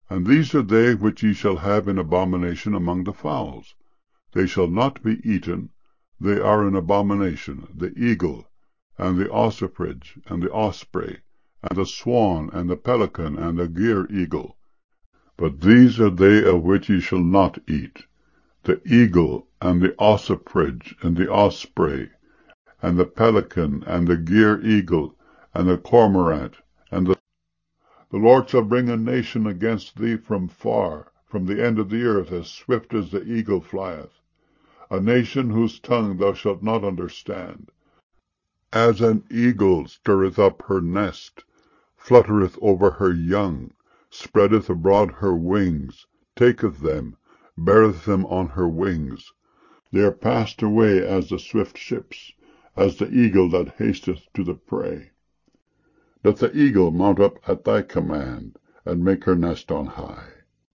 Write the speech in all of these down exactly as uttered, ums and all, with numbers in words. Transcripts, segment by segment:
And these are they which ye shall have in abomination among the fowls. They shall not be eaten, they are an abomination, the eagle, and the ossifrage, and the osprey, and the swan, and the pelican, and the gyre eagle. But these are they of which ye shall not eat, the eagle, and the ossifrage, and the osprey, and the pelican, and the gyre eagle, and the cormorant, and the The Lord shall bring a nation against thee from far, from the end of the earth, as swift as the eagle flieth, a nation whose tongue thou shalt not understand. As an eagle stirreth up her nest, fluttereth over her young, spreadeth abroad her wings, taketh them, beareth them on her wings. They are passed away as the swift ships, as the eagle that hasteth to the prey. Doth the eagle mount up at thy command, and make her nest on high?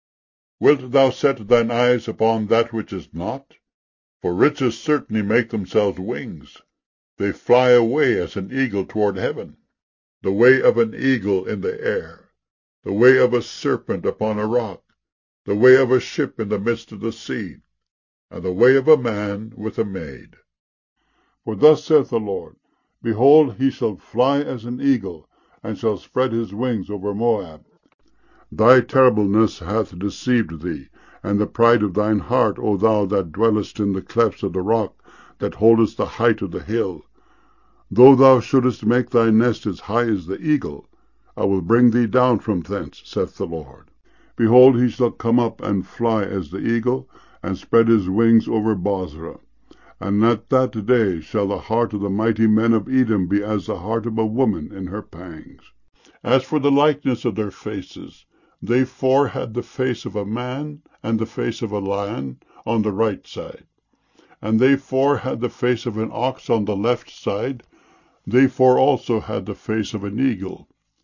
Wilt thou set thine eyes upon that which is not? For riches certainly make themselves wings. They fly away as an eagle toward heaven. The way of an eagle in the air, the way of a serpent upon a rock, the way of a ship in the midst of the sea, and the way of a man with a maid. For thus saith the Lord, Behold, he shall fly as an eagle, and shall spread his wings over Moab. Thy terribleness hath deceived thee, and the pride of thine heart, O thou that dwellest in the clefts of the rock, that holdest the height of the hill. Though thou shouldest make thy nest as high as the eagle, I will bring thee down from thence, saith the Lord. Behold, he shall come up and fly as the eagle, and spread his wings over Bozrah. And at that day shall the heart of the mighty men of Edom be as the heart of a woman in her pangs. As for the likeness of their faces, they four had the face of a man and the face of a lion on the right side, and they four had the face of an ox on the left side. They four also had the face of an eagle.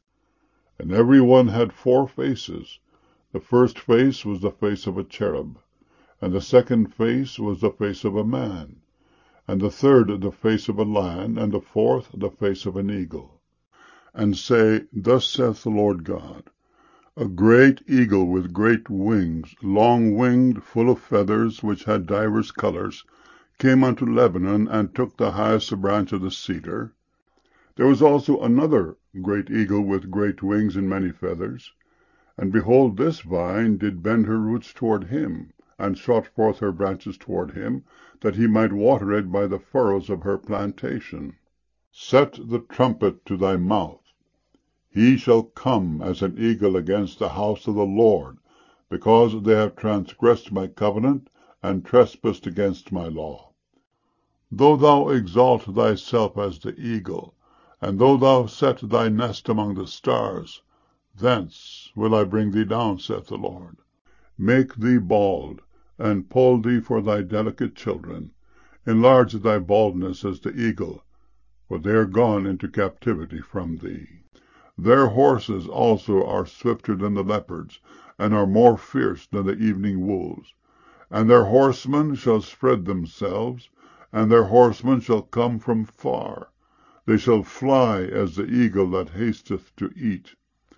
And every one had four faces. The first face was the face of a cherub, and the second face was the face of a man, and the third the face of a lion, and the fourth the face of an eagle. And say, Thus saith the Lord God, A great eagle with great wings, long-winged, full of feathers, which had divers colors, came unto Lebanon, and took the highest branch of the cedar. There was also another great eagle with great wings and many feathers. And behold, this vine did bend her roots toward him, and shot forth her branches toward him, that he might water it by the furrows of her plantation. Set the trumpet to thy mouth. He shall come as an eagle against the house of the Lord, because they have transgressed my covenant, and trespassed against my law. Though thou exalt thyself as the eagle, and though thou set thy nest among the stars, thence will I bring thee down, saith the Lord. Make thee bald, and poll thee for thy delicate children. Enlarge thy baldness as the eagle, for they are gone into captivity from thee. Their horses also are swifter than the leopards, and are more fierce than the evening wolves. And their horsemen shall spread themselves, and their horsemen shall come from far. They shall fly as the eagle that hasteth to eat.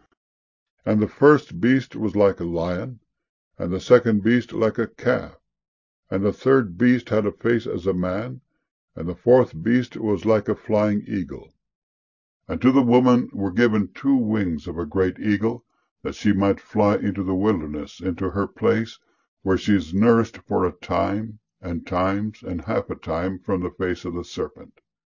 And the first beast was like a lion, and the second beast like a calf, and the third beast had a face as a man, and the fourth beast was like a flying eagle. And to the woman were given two wings of a great eagle, that she might fly into the wilderness, into her place, where she is nourished for a time, and times, and half a time from the face of the serpent.